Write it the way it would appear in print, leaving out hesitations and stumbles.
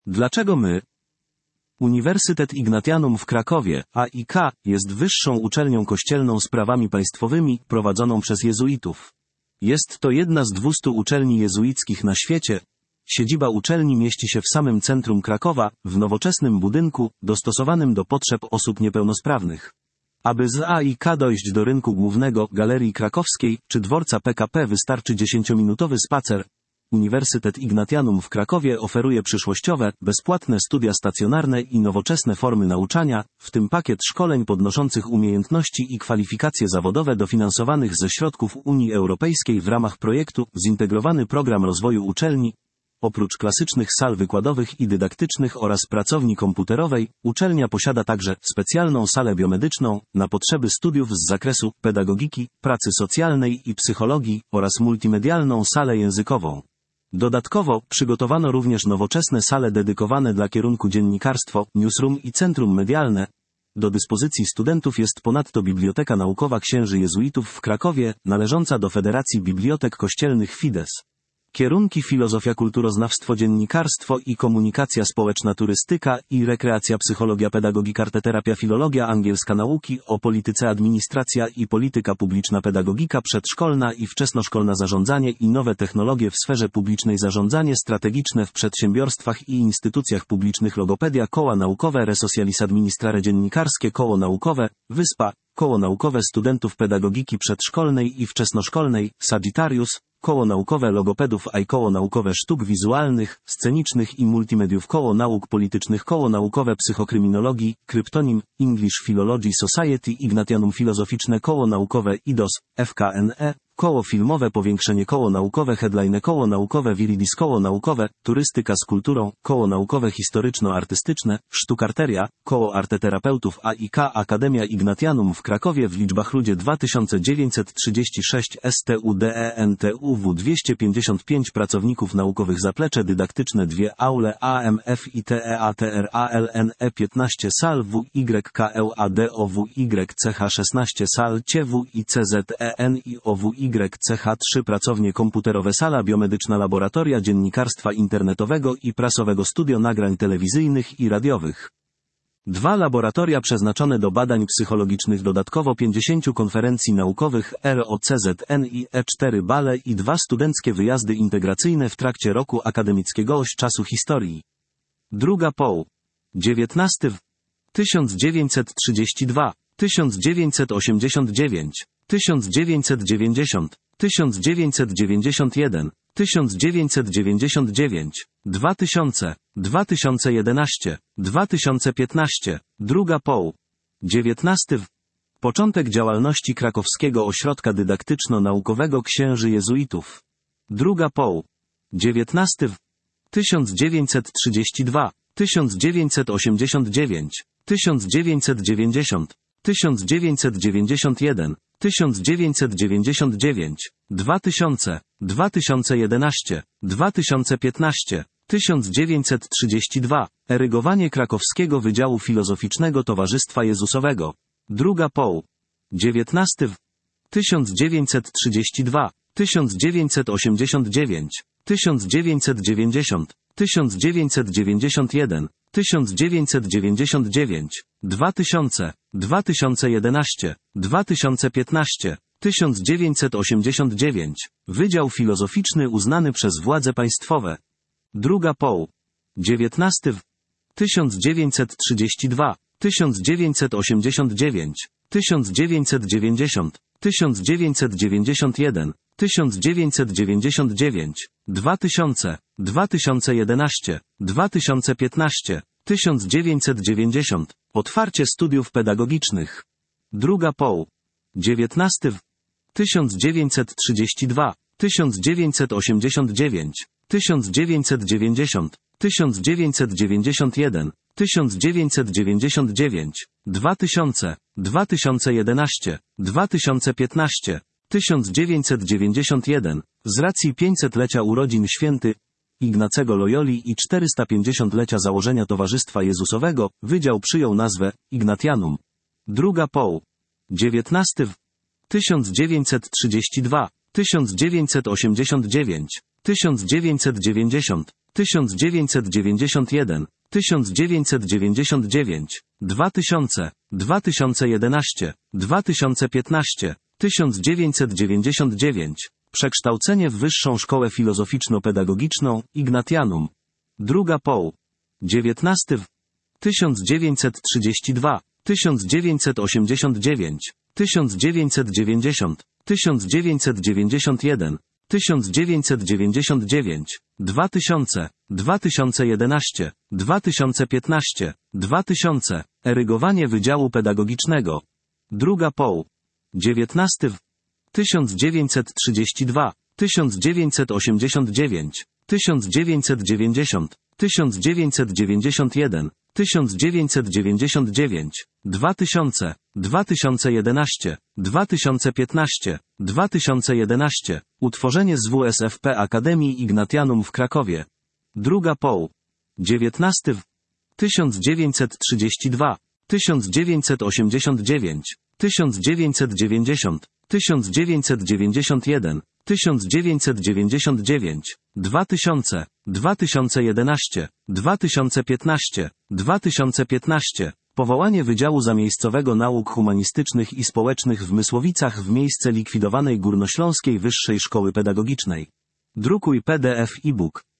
Dlaczego my? Uniwersytet Ignatianum w Krakowie, AIK, jest wyższą uczelnią kościelną z prawami państwowymi, prowadzoną przez jezuitów. Jest to jedna z 200 uczelni jezuickich na świecie. Siedziba uczelni mieści się w samym centrum Krakowa, w nowoczesnym budynku, dostosowanym do potrzeb osób niepełnosprawnych. Aby z AIK dojść do rynku głównego, Galerii Krakowskiej, czy dworca PKP wystarczy 10-minutowy spacer. Uniwersytet Ignatianum w Krakowie oferuje przyszłościowe, bezpłatne studia stacjonarne i nowoczesne formy nauczania, w tym pakiet szkoleń podnoszących umiejętności i kwalifikacje zawodowe dofinansowanych ze środków Unii Europejskiej w ramach projektu Zintegrowany Program Rozwoju Uczelni. Oprócz klasycznych sal wykładowych i dydaktycznych oraz pracowni komputerowej, uczelnia posiada także specjalną salę biomedyczną na potrzeby studiów z zakresu pedagogiki, pracy socjalnej i psychologii oraz multimedialną salę językową. Dodatkowo przygotowano również nowoczesne sale dedykowane dla kierunku dziennikarstwo, newsroom i centrum medialne. Do dyspozycji studentów jest ponadto Biblioteka Naukowa Księży Jezuitów w Krakowie, należąca do Federacji Bibliotek Kościelnych Fides. Kierunki filozofia, kulturoznawstwo, dziennikarstwo i komunikacja społeczna, turystyka i rekreacja, psychologia, pedagogika, arteterapia, filologia, angielska, nauki o polityce, administracja i polityka publiczna, pedagogika przedszkolna i wczesnoszkolna, zarządzanie i nowe technologie w sferze publicznej, zarządzanie strategiczne w przedsiębiorstwach i instytucjach publicznych, logopedia, koła naukowe, resocjalis administrare, dziennikarskie koło naukowe, Wyspa, koło naukowe studentów pedagogiki przedszkolnej i wczesnoszkolnej, Sagittarius, koło naukowe logopedów, koło naukowe sztuk wizualnych, scenicznych i multimediów, koło nauk politycznych, koło naukowe psychokryminologii, kryptonim, English Philology Society, Ignatianum Filozoficzne, koło naukowe IDOS, FKNE, koło filmowe Powiększenie, koło naukowe Headline, koło naukowe Viridis, koło naukowe Turystyka z kulturą, koło naukowe Historyczno-artystyczne, Sztukarteria, koło arteterapeutów AIK, Akademia Ignatianum w Krakowie w liczbach ludzie 2936 STUDENTUW 255 pracowników naukowych, zaplecze dydaktyczne 2 aule AMF ITEATRALNE 15 sal WYKEUADOWYCH 16 sal CIEW i CZENIOWYCH 3 pracownie komputerowe, sala biomedyczna, laboratoria dziennikarstwa internetowego i prasowego, studio nagrań telewizyjnych i radiowych. 2 laboratoria przeznaczone do badań psychologicznych, dodatkowo 50 konferencji naukowych ROCZNIE 4 bale i 2 studenckie wyjazdy integracyjne w trakcie roku akademickiego. Oś czasu historii. Druga poł. 19 1932, 1989, 1990, 1991, 1999, 2000, 2011, 2015, druga poł. 19. Początek działalności Krakowskiego Ośrodka Dydaktyczno-Naukowego Księży Jezuitów. Druga poł. 19. 1932, 1989, 1990, 1991, 1999, 2000, 2011, 2015, 1932. Erygowanie Krakowskiego Wydziału Filozoficznego Towarzystwa Jezusowego. Druga poł. 19. 1932, 1989, 1990, 1991, 1999, 2000, 2011, 2015, 1989. Wydział Filozoficzny uznany przez władze państwowe. Druga poł. 19. 1932, 1989, 1990, 1991, 1999, 2000, 2011, 2015, 1990. Otwarcie studiów pedagogicznych. Druga poł. 19. 1932, 1989, 1990, 1991, 1999, 2000, 2011, 2015, 1991. Z racji 500-lecia urodzin święty Ignacego Loyoli i 450-lecia założenia Towarzystwa Jezusowego, wydział przyjął nazwę Ignatianum. Druga poł. 19. 1932, 1989, 1990, 1991, 1999, 2000, 2011, 2015, 1999. Przekształcenie w Wyższą Szkołę Filozoficzno-Pedagogiczną, Ignatianum. Druga poł. 19. 1932, 1989, 1990, 1991, 1999, 2000, 2011, 2015, 2000. Erygowanie Wydziału Pedagogicznego. Druga poł. 19. 1932, 1989, 1990, 1991, 1999, 2000, 2011, 2015, 2011. Utworzenie ZWSFP Akademii Ignatianum w Krakowie. Druga poł. 19. 1932, 1989, 1990, 1991, 1999, 2000, 2011, 2015, 2015. Powołanie Wydziału Zamiejscowego Nauk Humanistycznych i Społecznych w Mysłowicach w miejsce likwidowanej Górnośląskiej Wyższej Szkoły Pedagogicznej. Drukuj PDF e-book.